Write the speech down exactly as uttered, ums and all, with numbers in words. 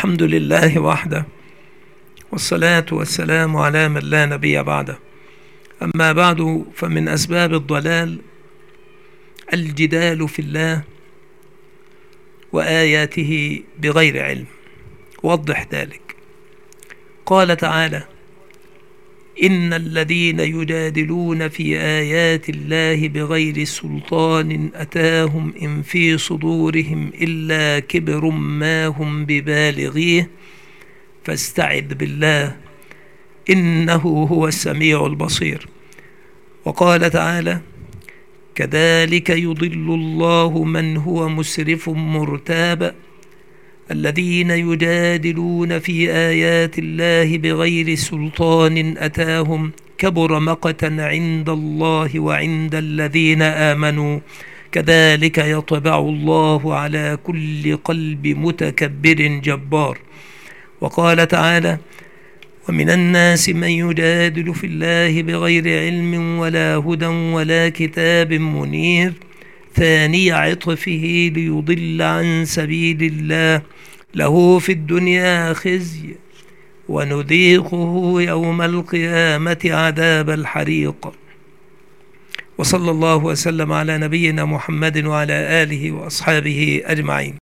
الحمد لله وحده، والصلاة والسلام على من لا نبي بعده. أما بعد، فمن أسباب الضلال الجدال في الله وآياته بغير علم. وضح ذلك. قال تعالى: إن الذين يجادلون في آيات الله بغير سلطان أتاهم إن في صدورهم إلا كبر ما هم ببالغيه فاستعذ بالله إنه هو السميع البصير. وقال تعالى: كذلك يضل الله من هو مسرف مرتاب الذين يجادلون في آيات الله بغير سلطان أتاهم كبر مقتا عند الله وعند الذين آمنوا كذلك يطبع الله على كل قلب متكبر جبار. وقال تعالى: ومن الناس من يجادل في الله بغير علم ولا هدى ولا كتاب منير ثاني عطفه ليضل عن سبيل الله له في الدنيا خزي ونذيقه يوم القيامة عذاب الحريق. وصلى الله وسلم على نبينا محمد وعلى آله وأصحابه أجمعين.